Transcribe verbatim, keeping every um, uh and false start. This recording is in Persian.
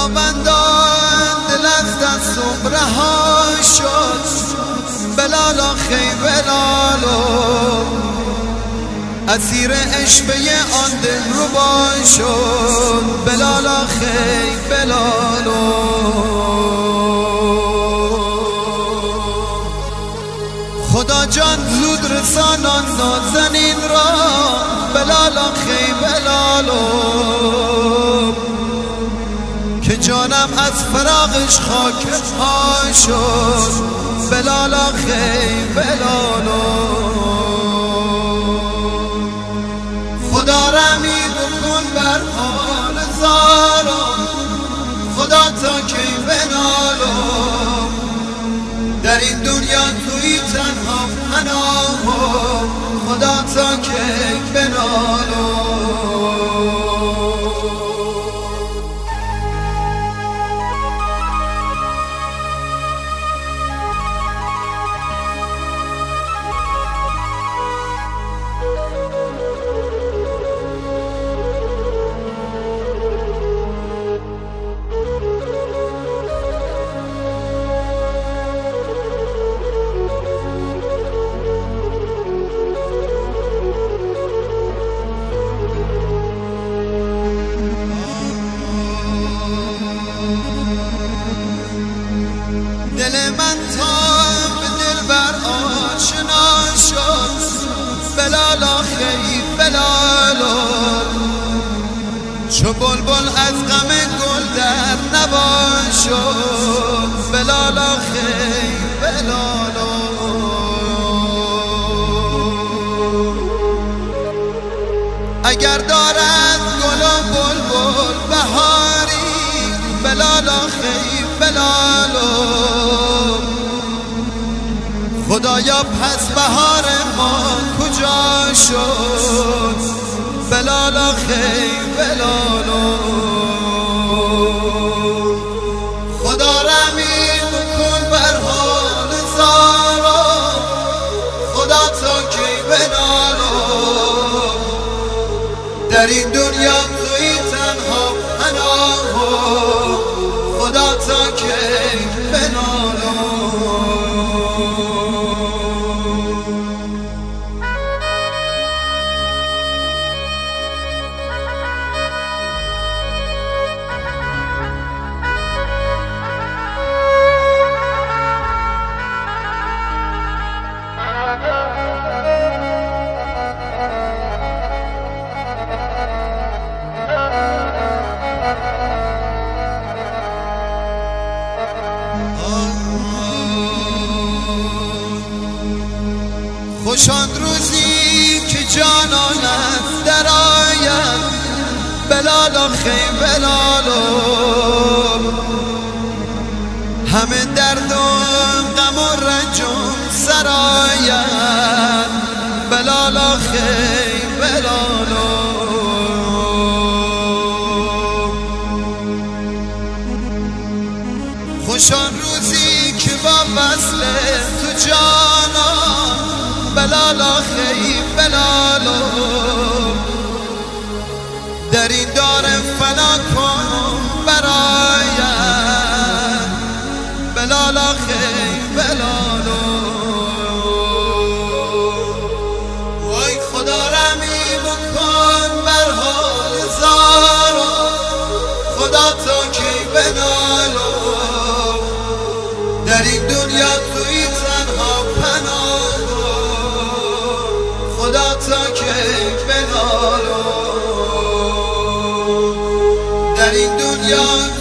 خداوندان دل از دستم رها شد، بلال آخی بلالو اسیر عشقه آن دل ربا شد، بلال آخی بلالو خدا جان زود رسانان نازنین را، بلال آخی بلالو که جانم از فراقش خاک ها شد، بلال آخی بلالو خدا رحمی بکن بر حال زارم، خدا تا کی بنالو در این دنیا توی تنها پناهم، خدا تا کی بنالو دل من تا به دل بر آشنا شد، بلال آخی بلالو چو بلبل از غم گل در نوا شد، بلال آخی بلالو اگر دارد گل و بلبل بهاری، بلال آخی بلالو خدایا پس بهار ما کجا شد، بلال آخی بلالو خدا رحمی بکن بر حال زارم، خدا تا کی بلالو در این دنیا توی تنها پناهم، خدا تا کی بلالو خوش آن روزی که جانانت در آید، بلال آخی بلالو همه درد و غم و رنجم سرآید، بلال آخی بلالو خوش آن روزی که با وصل تو جانان، بلال آخی بلالو در این دار فنا کن برایم، بلال آخی بلالو وای خدا رحمی بکن بر حال زارم، خدا تا کی بنالو در این دنیا توی تنها پناه، خدا تا کی بنالو در این دنیا